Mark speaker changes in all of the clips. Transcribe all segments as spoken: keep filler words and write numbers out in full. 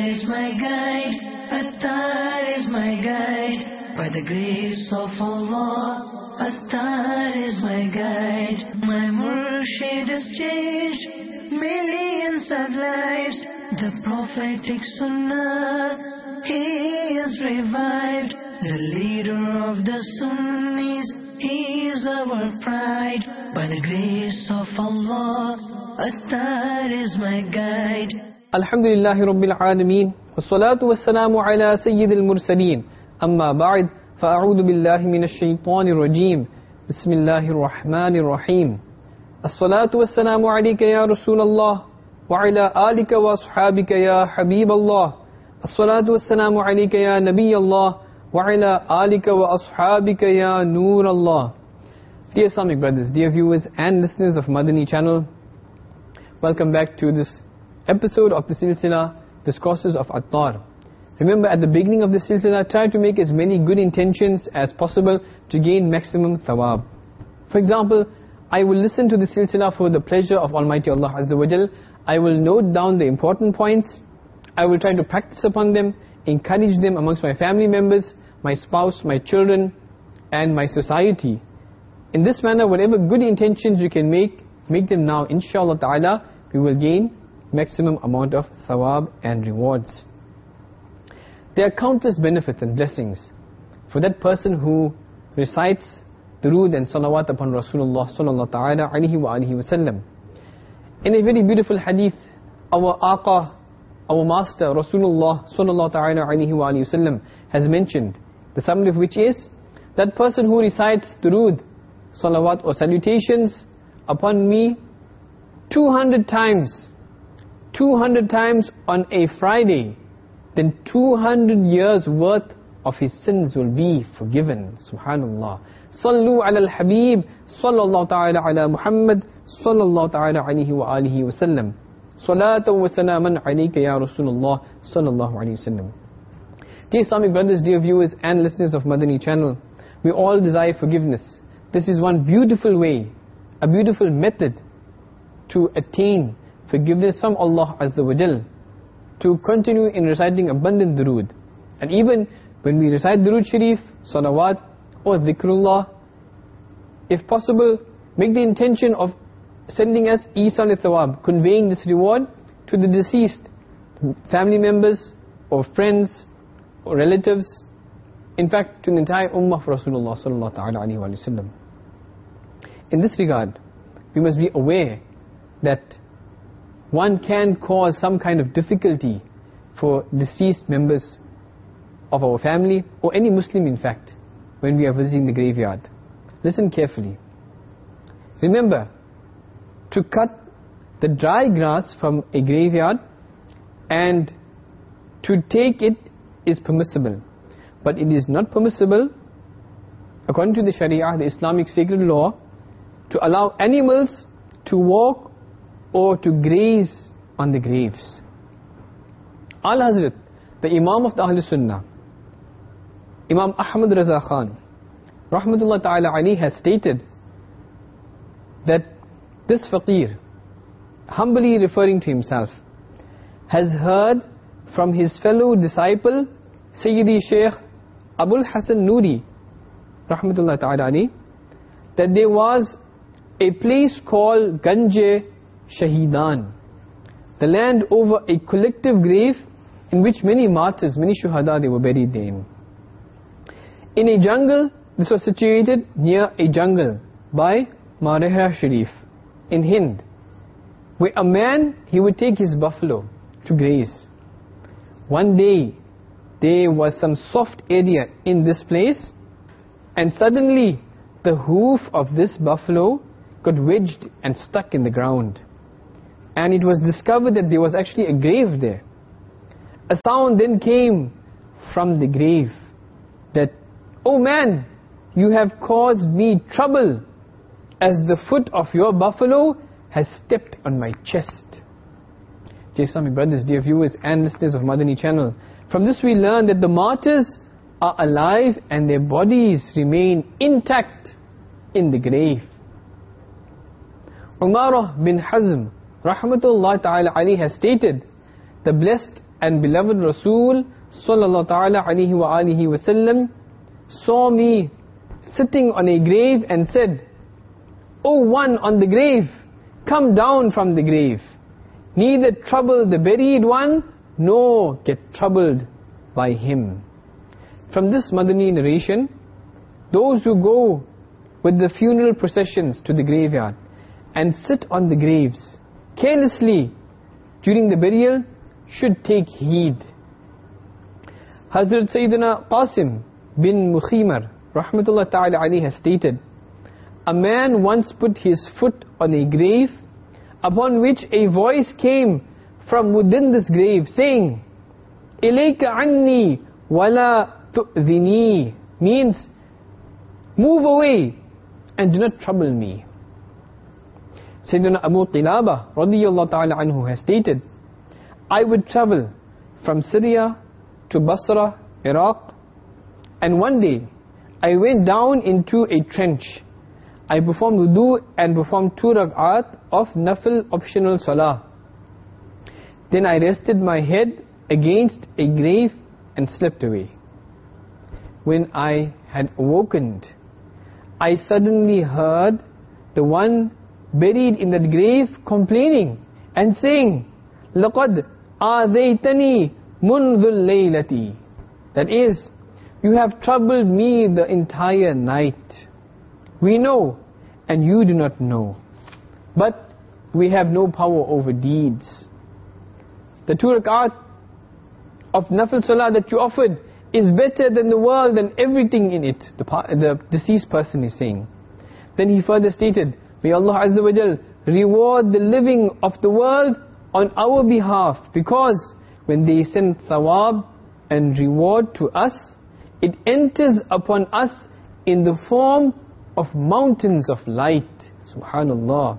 Speaker 1: is my guide, Attar is my guide. By the grace of Allah, Attar is my guide. My Murshid has changed millions of lives. The prophetic Sunnah, he is revived. The leader of the Sunnis, he is our pride. By the grace of Allah, Attar is my guide.
Speaker 2: Alhamdulillahi Rabbil Alameen, wassalatu wassalamu ala Sayyidil Mursaleen, amma ba'd, fa'a'udhu billahi minash shaytanir rajim, bismillahir rahmanir rahim. As-salatu wassalamu alayka ya Rasulallah, wa ala alika wa ashabika ya Habiballah. As-salatu wassalamu alayka ya Nabiyallah, wa ala alika wa ashabika ya Noorallah. Dear Islamic brothers, dear viewers and listeners of Madani channel, welcome back to this episode of the Silsila, Discourses of Attar. Remember, at the beginning of the Silsila, try to make as many good intentions as possible to gain maximum thawab. For example, I will listen to the Silsila for the pleasure of Almighty Allah Azza wa Jal. I will note down the important points. I will try to practice upon them, encourage them amongst my family members, my spouse, my children, and my society. In this manner, whatever good intentions you can make, make them now. Inshallah ta'ala, we will gain maximum amount of thawab and rewards. There are countless benefits and blessings for that person who recites durood and salawat upon Rasulullah sallallahu ta'ala alayhi wa alihi wa sallam. In a very beautiful hadith, our Aqa, our master Rasulullah sallallahu ta'ala alayhi wa alihi wa sallam has mentioned, the summary of which is, that person who recites durood, salawat or salutations upon me two hundred times, two hundred times on a Friday, then two hundred years worth of his sins will be forgiven. Subhanallah. Sallu ala al-Habib, sallallahu ta'ala ala Muhammad, sallallahu ta'ala alayhi wa alihi wa sallam. Salatan wa salaman alayka ya Rasulullah, sallallahu alayhi wa sallam. Dear Islamic brothers, dear viewers and listeners of Madani channel, we all desire forgiveness. This is one beautiful way, a beautiful method to attain forgiveness from Allah Azza wa Jal, to continue in reciting abundant durood. And even when we recite durood sharif, salawat or dhikrullah, if possible, make the intention of sending us Isal al-Thawab, conveying this reward to the deceased, family members or friends or relatives, in fact to the entire ummah of Rasulullah sallallahu ta'ala alayhi wa sallam. In this regard, we must be aware that one can cause some kind of difficulty for deceased members of our family, or any Muslim in fact, when we are visiting the graveyard. Listen carefully. Remember, to cut the dry grass from a graveyard and to take it is permissible. But it is not permissible, according to the Sharia, the Islamic sacred law, to allow animals to walk or to graze on the graves. Al-Hazrat, the Imam of the Ahl Sunnah, Imam Ahmad Raza Khan, Rahmatullah Ta'ala Ali, has stated that this faqir, humbly referring to himself, has heard from his fellow disciple, Sayyidi Shaykh Abul Hasan Nuri, Rahmatullah Ta'ala Ali, that there was a place called Ganje Shahidan, the land over a collective grave in which many martyrs, many shuhada, they were buried therein. In a jungle, this was situated near a jungle by Marehra Sharif in Hind, where a man, he would take his buffalo to graze. One day, there was some soft area in this place, and suddenly the hoof of this buffalo got wedged and stuck in the ground. And it was discovered that there was actually a grave there. A sound then came from the grave that, "Oh man, you have caused me trouble, as the foot of your buffalo has stepped on my chest." Dear Islamic brothers, dear viewers and listeners of Madani channel, from this we learn that the martyrs are alive and their bodies remain intact in the grave. Umarah bin Hazm, Rahmatullah Ta'ala Ali, has stated the blessed and beloved Rasul sallallahu ta'ala alayhi wa alihi wa sallam saw me sitting on a grave and said, O one on the grave, come down from the grave. Neither trouble the buried one, nor get troubled by him. From this Madani narration, those who go with the funeral processions to the graveyard and sit on the graves carelessly during the burial should take heed. Hazrat Sayyidina Qasim bin Mukhimar rahmatullah ta'ala alayhi has stated, a man once put his foot on a grave upon which a voice came from within this grave saying, Ilayka anni wala tu'dhini, means move away and do not trouble me. Sayyidina Abu Qilaba radiyallahu ta'ala anhu has stated, I would travel from Syria to Basra, Iraq, and one day I went down into a trench. I performed wudu and performed two rak'at of nafil optional salah. Then I rested my head against a grave and slept away. When I had awakened, I suddenly heard the one buried in that grave complaining and saying, لَقَدْ آذَيْتَنِي مُنْذُ اللَّيْلَةِ, that is, you have troubled me the entire night. We know and you do not know, but we have no power over deeds. The two rak'at of nafil salah that you offered is better than the world and everything in it, the, the deceased person is saying. Then he further stated, may Allah Azza wa Jal reward the living of the world on our behalf, because when they send thawab and reward to us, it enters upon us in the form of mountains of light. Subhanallah.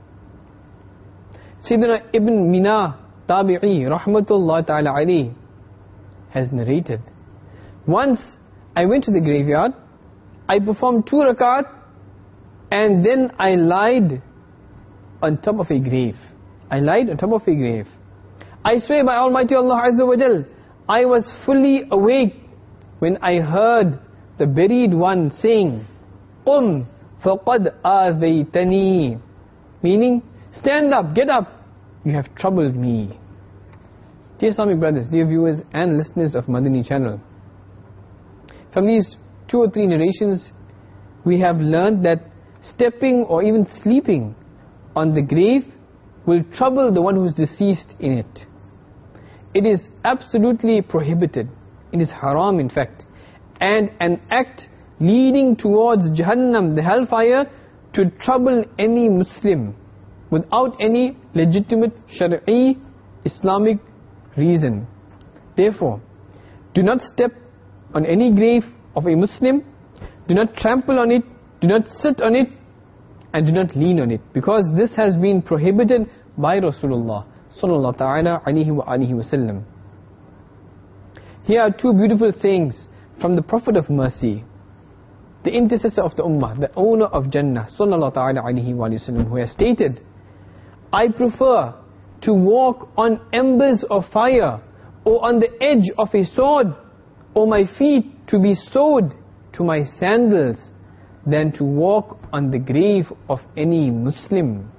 Speaker 2: Sayyidina Ibn Mina Tabi'i rahmatullah ta'ala alayhi has narrated, once I went to the graveyard, I performed two rakat, and then I lied on top of a grave. I lied on top of a grave. I swear by Almighty Allah Azza wa Jal, I was fully awake when I heard the buried one saying, قُمْ فَقَدْ آذَيْتَنِي, meaning, stand up, get up, you have troubled me. Dear Islamic brothers, dear viewers and listeners of Madani channel, from these two or three narrations, we have learned that stepping or even sleeping on the grave will trouble the one who is deceased in it. It is absolutely prohibited. It is haram in fact, and an act leading towards Jahannam, the hellfire, to trouble any Muslim without any legitimate Shari'i Islamic reason. Therefore, do not step on any grave of a Muslim, do not trample on it, do not sit on it, and do not lean on it, because this has been prohibited by Rasulullah sallallahu ta'ala alayhi wa alihi wa sallam. Here are two beautiful sayings from the Prophet of Mercy, the intercessor of the Ummah, the owner of Jannah sallallahu ta'ala alayhi wa sallam, who has stated, I prefer to walk on embers of fire or on the edge of a sword, or my feet to be sewed to my sandals, than to walk on the grave of any Muslim.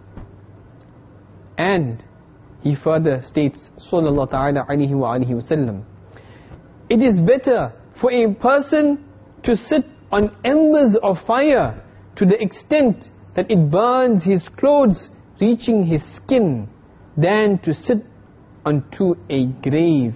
Speaker 2: And he further states, sallallahu ta'ala alayhi wa alihi wa sallam, it is better for a person to sit on embers of fire to the extent that it burns his clothes reaching his skin, than to sit onto a grave.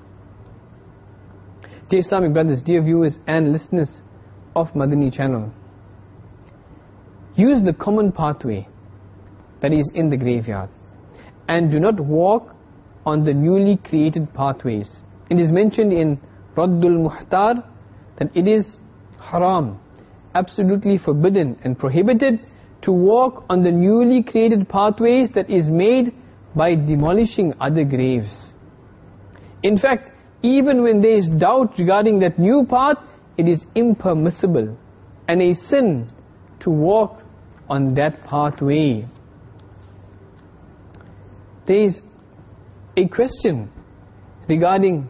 Speaker 2: Dear Islamic brothers, dear viewers and listeners of Madani channel, use the common pathway that is in the graveyard, and do not walk on the newly created pathways. It is mentioned in Raddul Muhtar that it is haram, absolutely forbidden and prohibited to walk on the newly created pathways that is made by demolishing other graves. In fact, even when there is doubt regarding that new path, it is impermissible and a sin to walk on that pathway. There is a question regarding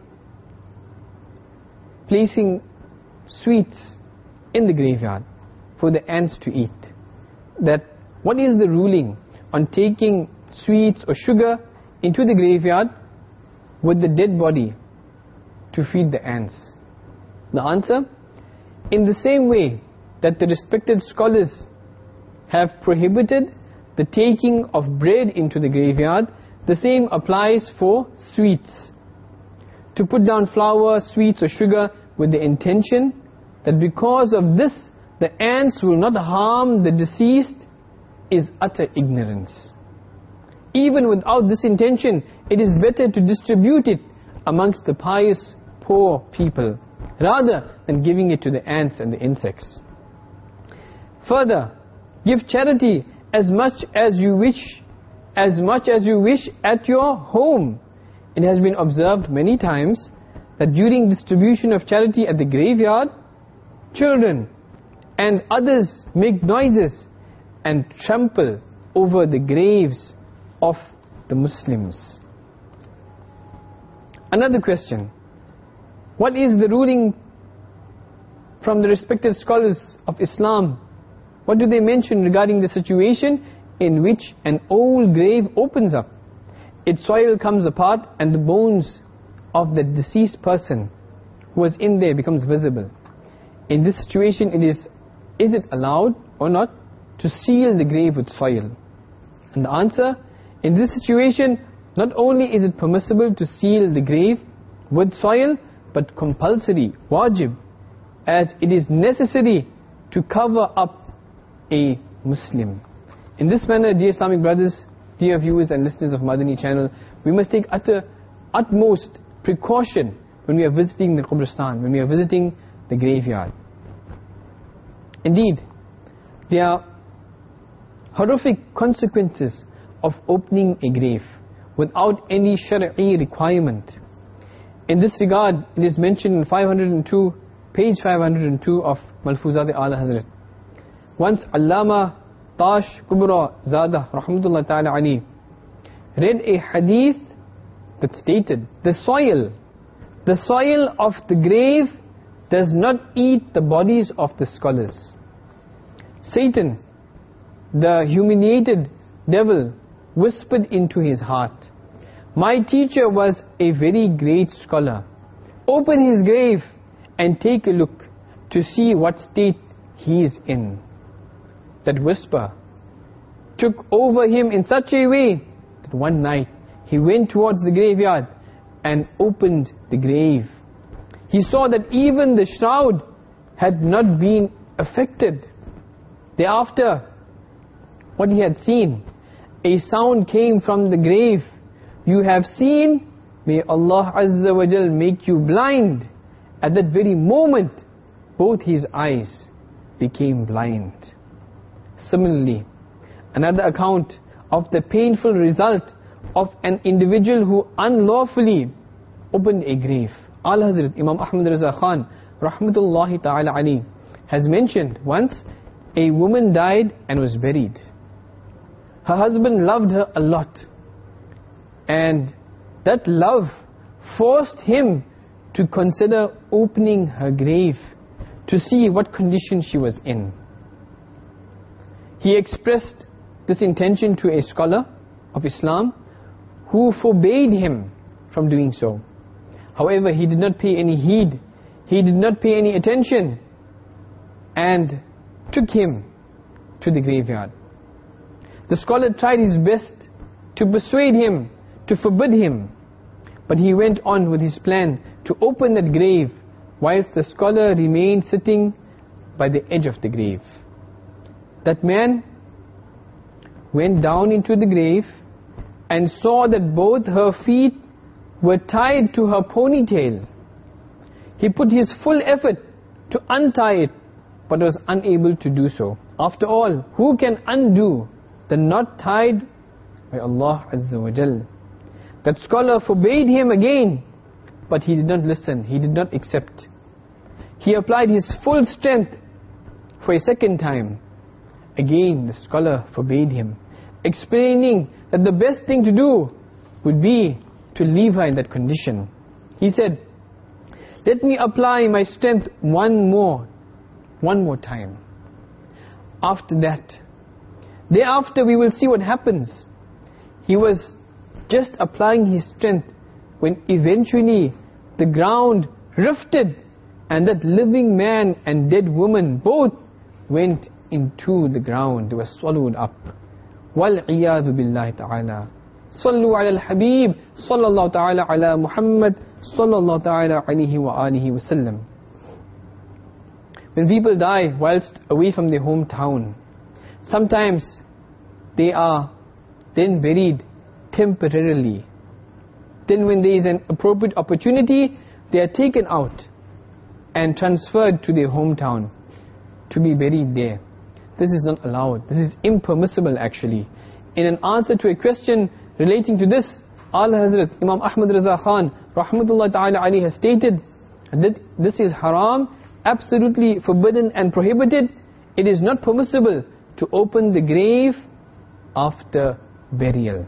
Speaker 2: placing sweets in the graveyard for the ants to eat. That what is the ruling on taking sweets or sugar into the graveyard with the dead body to feed the ants? The answer, in the same way that the respected scholars have prohibited the taking of bread into the graveyard, the same applies for sweets. To put down flour, sweets or sugar with the intention that because of this the ants will not harm the deceased is utter ignorance. Even without this intention, it is better to distribute it amongst the pious poor people rather than giving it to the ants and the insects. Further, give charity as much as you wish, as much as you wish at your home. It has been observed many times that during distribution of charity at the graveyard, children and others make noises and trample over the graves of the Muslims. Another question: what is the ruling from the respected scholars of Islam? What do they mention regarding the situation in which an old grave opens up, its soil comes apart and the bones of the deceased person who was in there becomes visible? In this situation, it is is it allowed or not to seal the grave with soil? And the answer, in this situation, not only is it permissible to seal the grave with soil, but compulsory, wajib, as it is necessary to cover up a Muslim. In this manner, dear Islamic brothers, dear viewers and listeners of Madani channel, we must take utter, utmost precaution when we are visiting the Qabristan, when we are visiting the graveyard. Indeed, there are horrific consequences of opening a grave without any Shari'i requirement. In this regard, it is mentioned in five hundred two, page five hundred two of Malfuzat Ala Hazrat. Once Allama Tash Kubra Zada Rahmatullah Ta'ala Ali read a hadith that stated, the soil, the soil of the grave does not eat the bodies of the scholars. Satan, the humiliated devil, whispered into his heart, my teacher was a very great scholar. Open his grave and take a look to see what state he is in. That whisper took over him in such a way that one night he went towards the graveyard and opened the grave. He saw that even the shroud had not been affected. Thereafter, what he had seen, a sound came from the grave, you have seen, may Allah Azza wa Jal make you blind. At that very moment, both his eyes became blind. Similarly, another account of the painful result of an individual who unlawfully opened a grave. Al-Hazrat Imam Ahmad Raza Khan Rahmatullahi Ta'ala Ali has mentioned once a woman died and was buried. Her husband loved her a lot, and that love forced him to consider opening her grave to see what condition she was in. He expressed this intention to a scholar of Islam who forbade him from doing so. However, he did not pay any heed, he did not pay any attention, and took him to the graveyard. The scholar tried his best to persuade him, to forbid him, but he went on with his plan to open that grave whilst the scholar remained sitting by the edge of the grave. That man went down into the grave and saw that both her feet were tied to her ponytail. He put his full effort to untie it, but was unable to do so. After all, who can undo the knot tied by Allah Azza wa Jal? That scholar forbade him again, but he did not listen, he did not accept. He applied his full strength for a second time. Again the scholar forbade him, explaining that the best thing to do would be to leave her in that condition. He said, let me apply my strength one more, one more time. After that, thereafter we will see what happens. He was just applying his strength when eventually the ground rifted and that living man and dead woman both went into the ground. They were swallowed up. وَالْعِيَاذُ بِاللَّهِ تَعَالَى. صَلُّوا عَلَى الْحَبِيبِ صَلَّى اللَّهُ تَعَالَى عَلَى مُحَمَّدٍ صَلَّى اللَّهُ تَعَالَى عَلَيْهِ وَآلِهِ وَسَلَّمَ. When people die whilst away from their hometown, sometimes they are then buried temporarily. Then when there is an appropriate opportunity, they are taken out and transferred to their hometown to be buried there. This is not allowed. This is impermissible actually. In an answer to a question relating to this, Al-Hazrat Imam Ahmad Raza Khan Rahmatullah Ta'ala Ali has stated that this is haram, absolutely forbidden and prohibited. It is not permissible to open the grave after burial.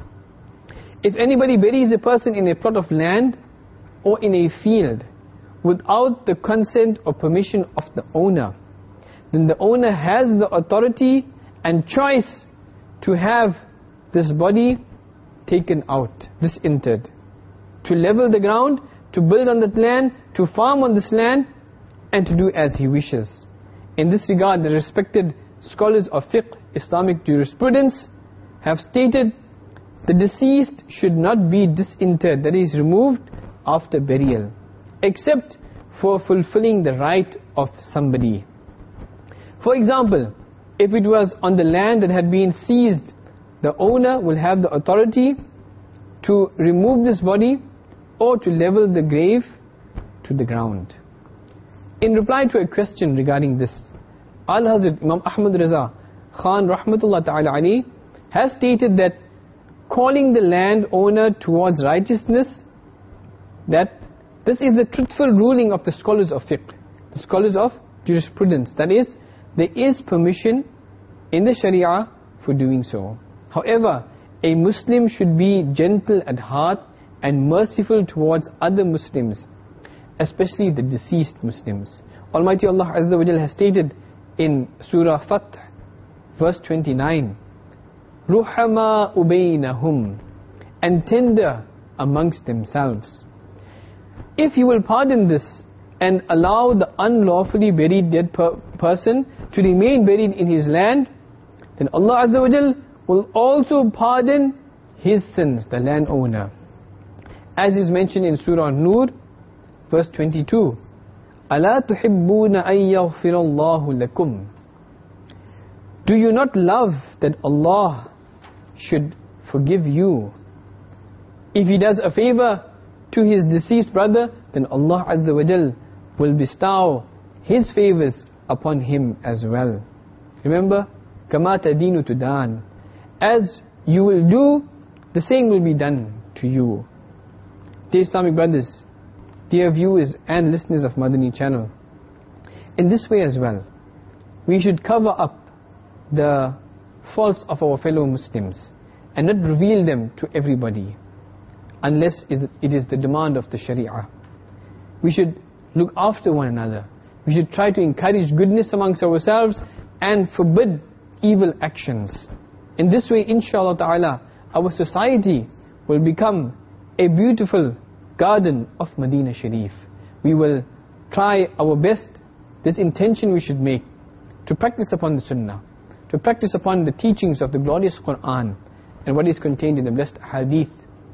Speaker 2: If anybody buries a person in a plot of land or in a field without the consent or permission of the owner, then the owner has the authority and choice to have this body taken out, disinterred, to level the ground, to build on that land, to farm on this land, and to do as he wishes. In this regard, the respected scholars of fiqh, Islamic jurisprudence, have stated the deceased should not be disinterred, that is removed after burial, except for fulfilling the right of somebody. For example, if it was on the land that had been seized, the owner will have the authority to remove this body or to level the grave to the ground. In reply to a question regarding this, Al-Hazrat Imam Ahmad Raza Khan Rahmatullah Ta'ala Ali has stated that calling the landowner towards righteousness, that this is the truthful ruling of the scholars of fiqh, the scholars of jurisprudence. That is, there is permission in the Sharia for doing so. However, a Muslim should be gentle at heart and merciful towards other Muslims, especially the deceased Muslims. Almighty Allah Azza wa Jal has stated in Surah Fath, verse twenty-nine, رُحَمَا أُبَيْنَهُمْ, and tender amongst themselves. If you will pardon this and allow the unlawfully buried dead per person to remain buried in his land, then Allah Azza wa Jal will also pardon his sins, the landowner. As is mentioned in Surah Nur, verse twenty-two, أَلَا تُحِبُّونَ أَن يَغْفِرَ اللَّهُ لَكُمْ. Do you not love that Allah should forgive you? If he does a favor to his deceased brother, then Allah Azza wa Jal will bestow his favors upon him as well. Remember, كَمَا تَدِينُ تُدَانُ. As you will do, the same will be done to you. Dear Islamic brothers, dear viewers and listeners of Madani channel, in this way as well, we should cover up the faults of our fellow Muslims and not reveal them to everybody, unless it is the demand of the Sharia. We should look after one another. We should try to encourage goodness amongst ourselves and forbid evil actions. In this way, inshallah ta'ala, our society will become a beautiful garden of Medina Sharif. We will try our best, this intention we should make, to practice upon the Sunnah, to practice upon the teachings of the glorious Qur'an and what is contained in the blessed Hadith.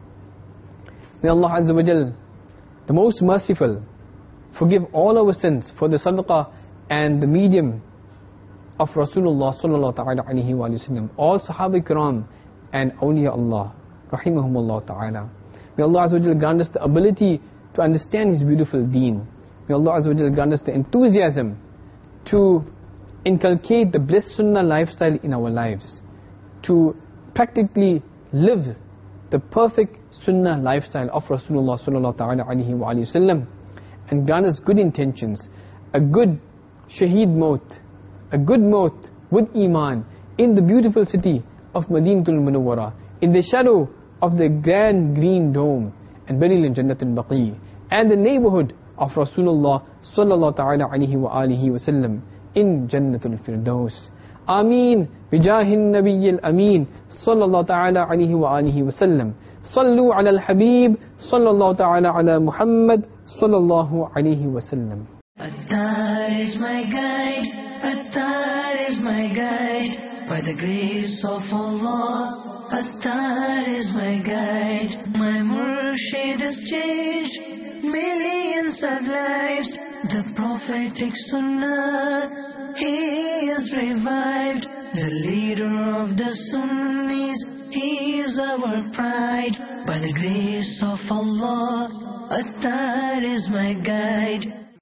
Speaker 2: May Allah Azza wa Jal, the most merciful, forgive all our sins for the sadaqah and the medium of Rasulullah sallallahu ta'ala alayhi wa sallam, all Sahaba Kiram and awliya Allah rahimahumullah ta'ala. May Allah Azza wa Jal grant us the ability to understand His beautiful deen. May Allah Azza wa Jal grant us the enthusiasm to inculcate the blessed sunnah lifestyle in our lives, to practically live the perfect sunnah lifestyle of Rasulullah sallallahu ta'ala alayhi wa sallam, and grant us good intentions, a good shaheed maut, a good maut with iman in the beautiful city of Madinatul Munawwara, in the shadow of the grand green dome, and burial in Jannatul Baqi. and the neighborhood of Rasulullah sallallahu ta'ala alayhi wa alihi wa sallam in Jannatul Firdaus. Ameen bijahin Nabiyyil Ameen sallallahu ta'ala alayhi wa alihi wa sallam. Sallu ala al-Habib sallallahu ta'ala ala Muhammad sallallahu alayhi wa sallam.
Speaker 1: Attar is my guide, Attar is my guide, by the grace of Allah, Attar is my guide. My Murshid has changed millions of lives, the prophetic Sunnah he is revived, the leader of the Sunnis, he is our pride. By the grace of Allah, Attar is my guide.